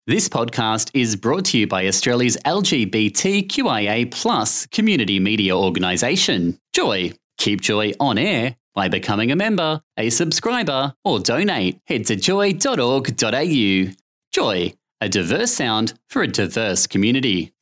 This podcast is brought to you by Australia's LGBTQIA+ community media organisation, Joy. Keep Joy on air by becoming a member, a subscriber, or donate. Head to joy.org.au. Joy, a diverse sound for a diverse community.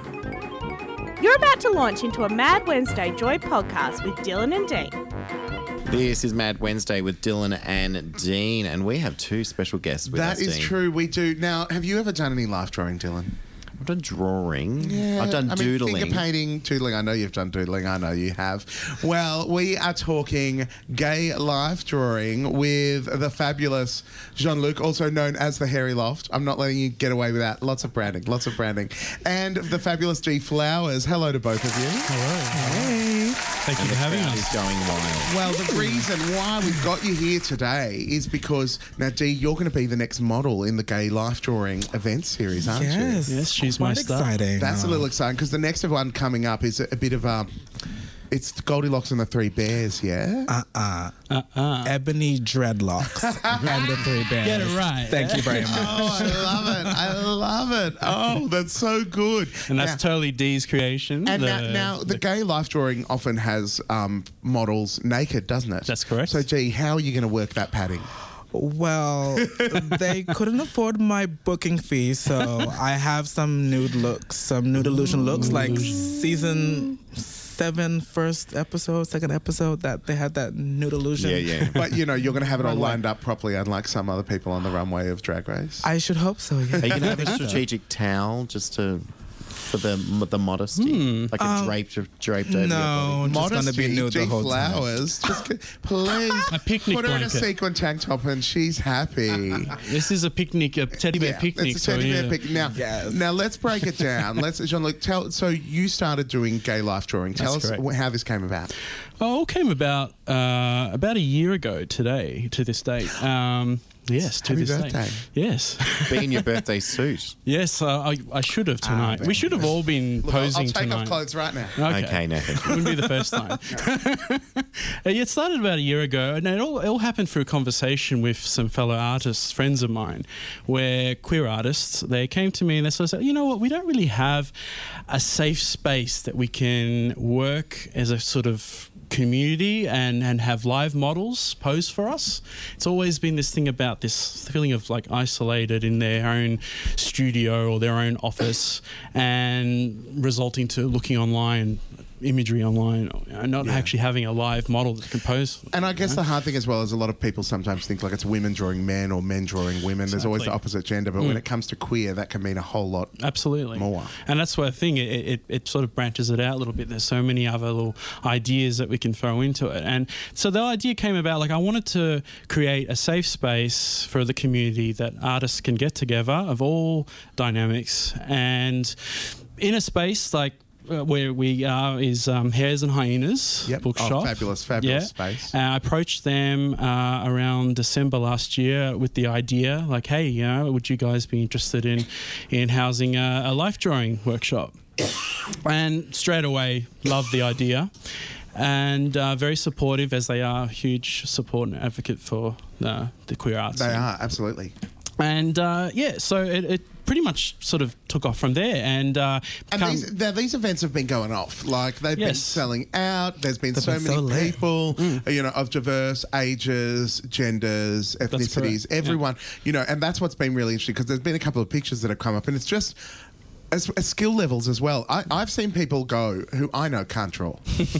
You're about to launch into a Mad Wednesday Joy podcast with Dylan and Dean. This is Mad Wednesday with Dylan and Dean, and we have two special guests with us, That is Dean. true, we do. Now, have you ever done any life drawing, Dylan? I've done drawing. Yeah, I've done doodling. Finger painting, doodling. I know you've done doodling. I know you have. Well, we are talking gay life drawing with the fabulous Jean-Luc, also known as the Hairy Loft. I'm not letting you get away with that. Lots of branding. And the fabulous Dee Flowers. Hello to both of you. Hello. Hey. Thank you for having Crowd us. is going wild. Well, the reason why we've got you here today is because, now, Dee, you're going to be the next model in the gay life drawing event series, aren't you? Yes, she's my Quite star. exciting. That's a little exciting because the next one coming up is a bit of it's Goldilocks and the Three Bears, yeah? Ebony Dreadlocks and the Three Bears. Get it right. Thank you very much. Oh, I love it. Oh, that's so good. And that's totally Dee's creation. And now the gay life drawing often has models naked, doesn't it? That's correct. So, Dee, how are you going to work that padding? Well, they couldn't afford my booking fee, so I have some nude looks, some nude illusion looks, like season 7 first episode, second episode, that they had that nude illusion. Yeah. But, you're going to have it all Runway. lined up properly, unlike some other people on the runway of Drag Race. I should hope so, yeah. Are you going to have a strategic towel just for the modesty? Like a draped over your body? No, just going to be nude the Dee whole time. Flowers. Please. A picnic Put her in a blanket. sequin tank top and she's happy. This is a picnic, a teddy bear picnic. It's a teddy bear so, picnic. Now, Yes. now let's break it down. Jean-Luc, so you started doing gay life drawing. Tell That's us correct. how this came about. Oh, it all came about a year ago today, to this date. Yes, to Happy this birthday. date. Yes. Be in your birthday suit. Yes, I should have tonight. We should have all been Look, posing I'll take tonight. off clothes right now. Okay, no, thank you. Wouldn't be the first time. It started about a year ago, and it all happened through a conversation with some fellow artists, friends of mine, where queer artists, they came to me and they sort of said, you know what, we don't really have a safe space that we can work as a sort of community and have live models pose for us. It's always been this thing about this feeling of like isolated in their own studio or their own office and resulting to looking online, imagery online, and not actually having a live model that can pose. And I guess the hard thing as well is a lot of people sometimes think like it's women drawing men or men drawing women. There's always the opposite gender, but when it comes to queer, that can mean a whole lot. Absolutely. More. And that's where I think it sort of branches it out a little bit. There's so many other little ideas that we can throw into it. And so the idea came about, like I wanted to create a safe space for the community that artists can get together of all dynamics, and in a space like where we are is Hares and Hyenas Yep. bookshop. Oh, fabulous space. I approached them around December last year with the idea, like, hey, would you guys be interested in housing a life drawing workshop? And straight away, loved the idea. And very supportive, as they are, huge support and advocate for the queer arts. They are, absolutely. And so it pretty much sort of took off from there. And these events have been going off. Like they've been Yes. selling out. There's been They've so been many so lit. people, of diverse ages, genders, ethnicities, correct. everyone, and that's what's been really interesting because there's been a couple of pictures that have come up and it's just as skill levels as well. I've seen people go who I know can't draw.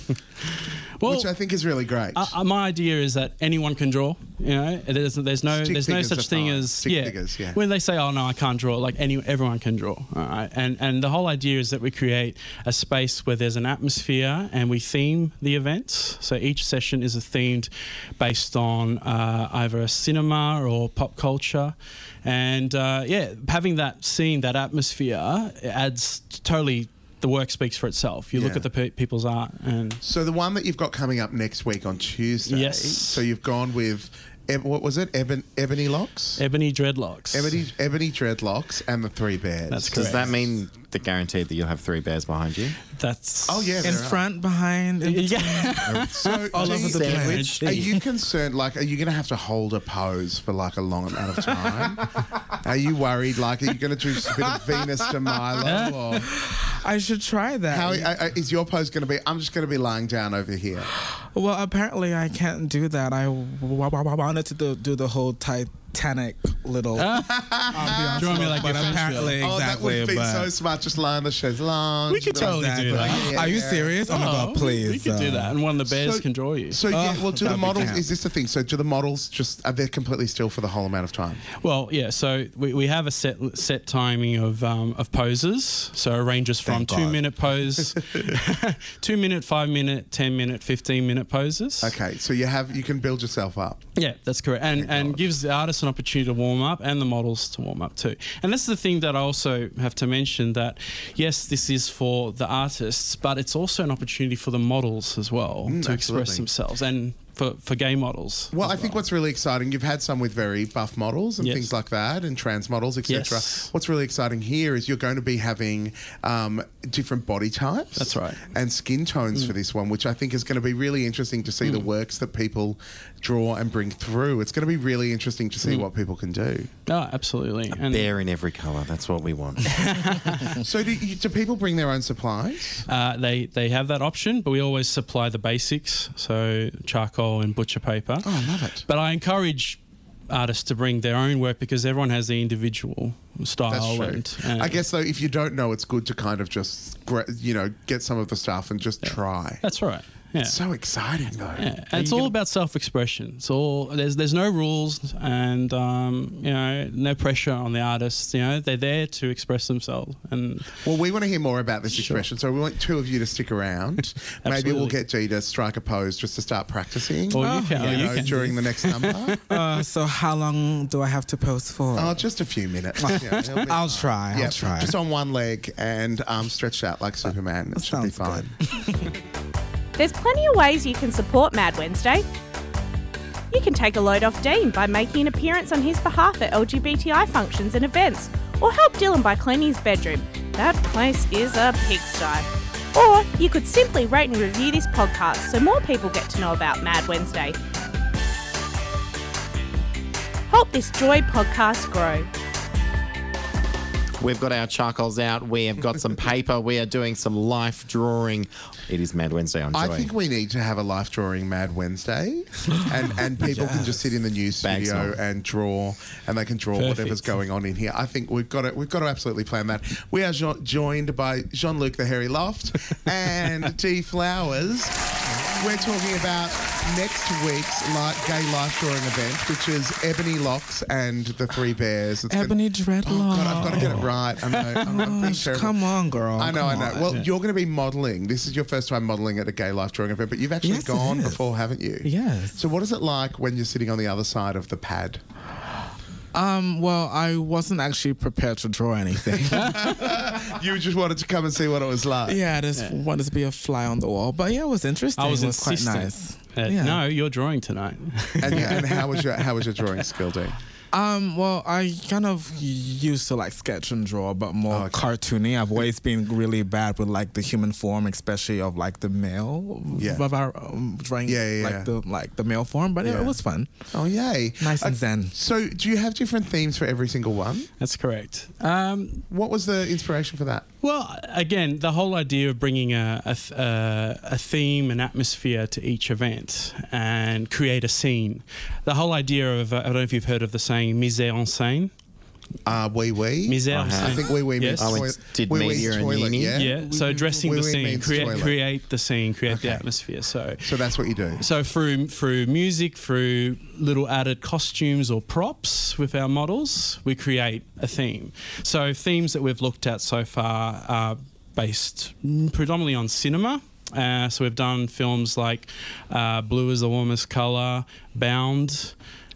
Well, which I think is really great. my idea is that anyone can draw. There's no figures such are thing fine. as Stick figures, yeah. When they say, "Oh no, I can't draw," like everyone can draw. All right, and the whole idea is that we create a space where there's an atmosphere and we theme the events. So each session is themed based on either a cinema or pop culture, and having that scene, that atmosphere, it adds totally. The work speaks for itself. You look at the people's art and... So the one that you've got coming up next week on Tuesday. Yes. So you've gone with what was it? Ebony locks? Ebony dreadlocks. Ebony dreadlocks and the three bears. That's Does correct. that mean the guaranteed that you'll have three bears behind you? That's Oh, yeah. In there are. front, behind, in yeah. So, all do over you- the Sandwich. place. Are you concerned, like, are you going to have to hold a pose for, like, a long amount of time? Are you worried, like, are you going to do a bit of Venus de Milo? Or I should try that. how is your pose going to be? I'm just going to be lying down over here. Well, apparently I can't do that. I wanted to do the whole Titanic little ambiance, Drawing me like but your French apparently Oh, that exactly. would be but so smart. Just lie on the chaise lounge. We could totally do that. Are you serious? Oh my God, please! We could do that, and one of the bears So- can draw you. So, yeah, well, do the that'd be models, camp. is this the thing? So, do the models are they completely still for the whole amount of time? Well, yeah. So we have a set timing of poses. So it ranges from Thank God. 2-minute pose, 2 minute, 5 minute, 10 minute, 15-minute poses. Okay, so you can build yourself up. Yeah, that's correct, and gives the artists an opportunity to warm up and the models to warm up too. And that's the thing that I also have to mention, that yes, this is for the artists, but it's also an opportunity for the models as well to absolutely. express themselves, and for gay models. Well, as I think what's really exciting, you've had some with very buff models and Yes. things like that, and trans models, etc. Yes. What's really exciting here is you're going to be having different body types. That's right. And skin tones for this one, which I think is going to be really interesting to see the works that people draw and bring through. It's going to be really interesting to see what people can do. Oh, absolutely. And Bear in every colour. That's what we want. So do people bring their own supplies? they have that option, but we always supply the basics, so charcoal and butcher paper. Oh, I love it. But I encourage artists to bring their own work, because everyone has their individual style. That's true. And I guess, though, if you don't know, it's good to kind of just, get some of the stuff and just try. that's right. Yeah. It's so exciting, though. Yeah, and it's all about self-expression. It's all there's no rules, and no pressure on the artists. They're there to express themselves. And Well, we want to hear more about this expression, so we want two of you to stick around. Maybe we'll Absolutely. get G to strike a pose just to start practicing. or you can, or you can. during the next number. So how long do I have to post for? Oh, just a few minutes. Yeah, it'll be I'll fine. try. Yeah, I'll try. just on one leg and stretched out like Superman. It should be sounds fine. good. There's plenty of ways you can support Mad Wednesday. You can take a load off Dean by making an appearance on his behalf at LGBTI functions and events, or help Dylan by cleaning his bedroom. That place is a pigsty. Or you could simply rate and review this podcast so more people get to know about Mad Wednesday. Help this Joy podcast grow. We've got our charcoals out. We have got some paper. We are doing some life drawing. It is Mad Wednesday on Joy. I think we need to have a life drawing Mad Wednesday, and people can just sit in the news Bags studio on. and draw, and they can draw Perfect. whatever's going on in here. I think we've got to absolutely plan that. We are joined by Jean-Luc the Hairy Loft and T Flowers. We're talking about next week's gay life drawing event, which is Ebony Locks and the Three Bears. It's Ebony gonna- dreadlock. Oh God, I've got to get it right. I know. I'm being Gosh, terrible. come on, girl. I know. Come on. Well, you're going to be modelling. This is your first time modelling at a gay life drawing event, but you've actually Yes, it gone is. before, haven't you? Yes. So what is it like when you're sitting on the other side of the pad? Well, I wasn't actually prepared to draw anything. You just wanted to come and see what it was like. Yeah, I just wanted to be a fly on the wall. But yeah, it was interesting. I was it was quite insistent. nice. Yeah. No, you're drawing tonight. And how was your drawing skill, Dean? Well, I kind of used to like sketch and draw, but more okay. cartoony. I've always been really bad with like the human form, especially of like the male. Yeah. Of our drawing, Yeah. like the male form. But Yeah. it was fun, Oh, yay. nice and zen. So do you have different themes for every single one? That's correct. What was the inspiration for that? Well, again, the whole idea of bringing a theme, an atmosphere to each event and create a scene. The whole idea of, I don't know if you've heard of the saying, mise en scène. Wee wee. Mise en I scène. I think wee wee Yes. means I went- did wee media wee's and toilet, uni. yeah? Yeah, so dressing the Wee-wee scene, means toilet. create the scene, create the Okay. atmosphere. So So that's what you do. So through music, through little added costumes or props with our models, we create a theme. So themes that we've looked at so far are based predominantly on cinema. So we've done films like Blue is the Warmest Colour, Bound,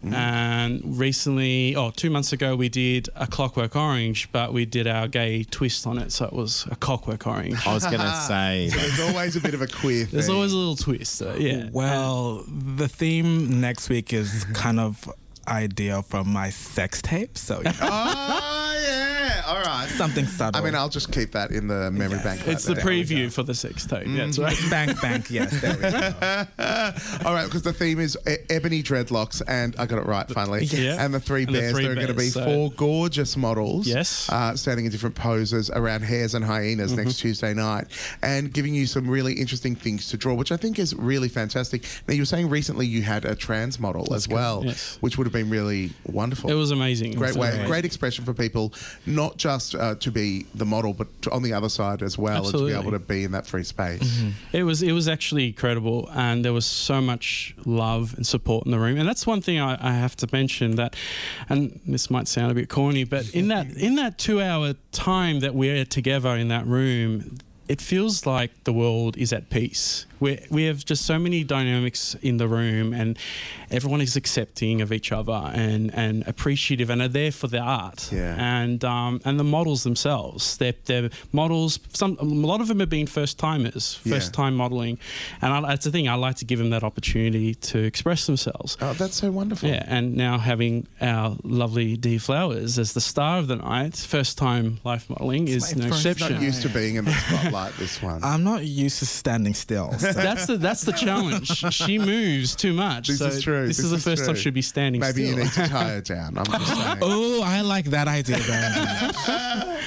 And recently, 2 months ago, we did A Clockwork Orange, but we did our gay twist on it, so it was A Clockwork Orange. I was going to say. So there's always a bit of a queer thing. There's always a little twist, yeah. Well, the theme next week is kind of ideal from my sex tape, so Oh, yeah. All right. something subtle. I mean, I'll just keep that in the memory bank. right It's the there. preview for the sex tape. That's right. bank, yes, there we go. All right, because the theme is ebony dreadlocks, and I got it right finally. Yeah. And the three And the bears. three There are going to be bears, so- 4 gorgeous models. Yes. Standing in different poses around hares and hyenas next Tuesday night, and giving you some really interesting things to draw, which I think is really fantastic. Now, you were saying recently you had a trans model as well, yes. which would have been really wonderful. It was amazing. Great way, Amazing. great expression for people, not just to be the model, but on the other side as well, Absolutely. and to be able to be in that free space. It was actually incredible, and there was so much love and support in the room. And that's one thing I have to mention, that, and this might sound a bit corny, but in that 2-hour time that we're together in that room, it feels like the world is at peace. We have just so many dynamics in the room, and everyone is accepting of each other and appreciative, and are there for the art. Yeah. And the models themselves, they're models. A lot of them have been first timers, first time modelling, and that's the thing. I like to give them that opportunity to express themselves. Oh, that's so wonderful. Yeah, and now having our lovely Dee Flowers as the star of the night, first time life modelling is no my first exception. Not used to being in the spotlight, this one. I'm not used to standing still. So. That's the challenge. She moves too much. This so is true. This is the first time true. she'll be standing Maybe still. you need to tie her down. I'm just saying. Oh, I like that idea very much.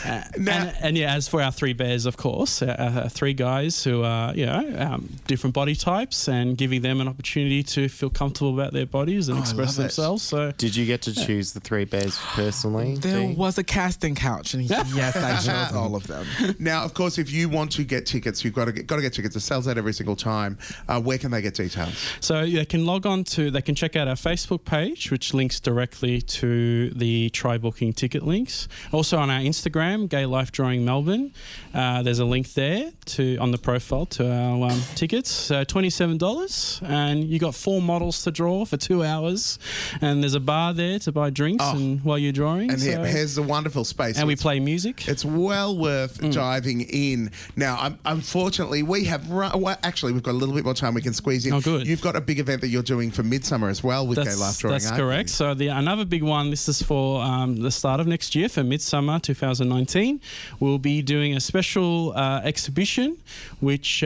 And as for our 3 bears, of course, our 3 guys who are, different body types, and giving them an opportunity to feel comfortable about their bodies and express love it. themselves. So Did you get to choose the 3 bears personally? There Dee? was a casting couch, and yes, I chose all of them. Now, of course, if you want to get tickets, you've got to get tickets. It sells out every single time. Where can they get details? So they can they can check out our Facebook page, which links directly to the Try Booking ticket links. Also on our Instagram, Gay Life Drawing Melbourne, there's a link there on the profile to our tickets. So $27, and you got 4 models to draw for 2 hours, and there's a bar there to buy drinks and while you're drawing. And so, here's the wonderful space. and we It's- play music. It's well worth diving in. Now, unfortunately, we've got a little bit more time we can squeeze in. Oh, good. You've got a big event that you're doing for Midsummer as well with Gay Life Drawing. That's aren't correct. you? So another big one, this is for the start of next year, for Midsummer 2019. We'll be doing a special exhibition, which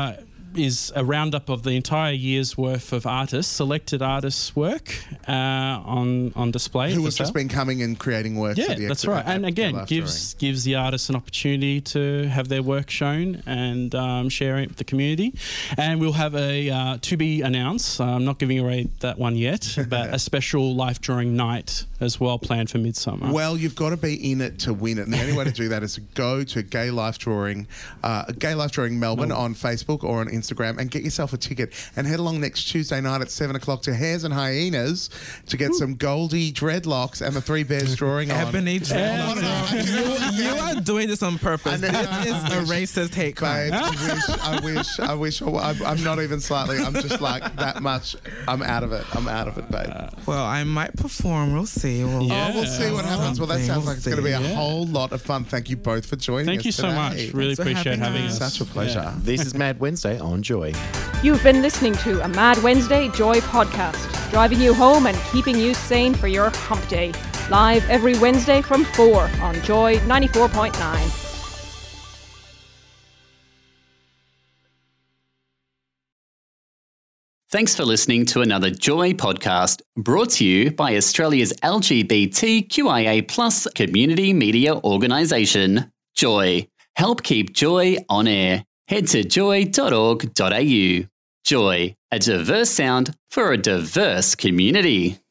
is a roundup of the entire year's worth of selected artists' work on display. Who for has just sale. been coming and creating work for Yeah, the that's exhibit right. at And Gay again, Life gives the artists an opportunity to have their work shown and share it with the community. And we'll have a to be announced. I'm not giving away that one yet, but a special life drawing night as well planned for Midsummer. Well, you've got to be in it to win it. And the only way to do that is to go to Gay Life Drawing Melbourne on Facebook or on Instagram, and get yourself a ticket and head along next Tuesday night at 7 o'clock to Hares and Hyenas to get some Goldie dreadlocks and the 3 bears drawing on. Ebony dreadlocks. You are doing this on purpose. This is a racist hate crime. Babe, I wish. I'm not even slightly. I'm just like that much. I'm out of it, babe. Well, I might perform. We'll see. We'll see what happens. Well, that sounds like it's going to be a whole lot of fun. Thank you both for joining us. Thank you so today. much. Really for appreciate having having us. us. Such a pleasure. This is Mad Wednesday on Joy. You've been listening to a Mad Wednesday Joy podcast, driving you home and keeping you sane for your hump day. Live every Wednesday from 4 on Joy 94.9. Thanks for listening to another Joy podcast brought to you by Australia's LGBTQIA+ community media organisation, Joy. Help keep Joy on air. Head to joy.org.au. Joy, a diverse sound for a diverse community.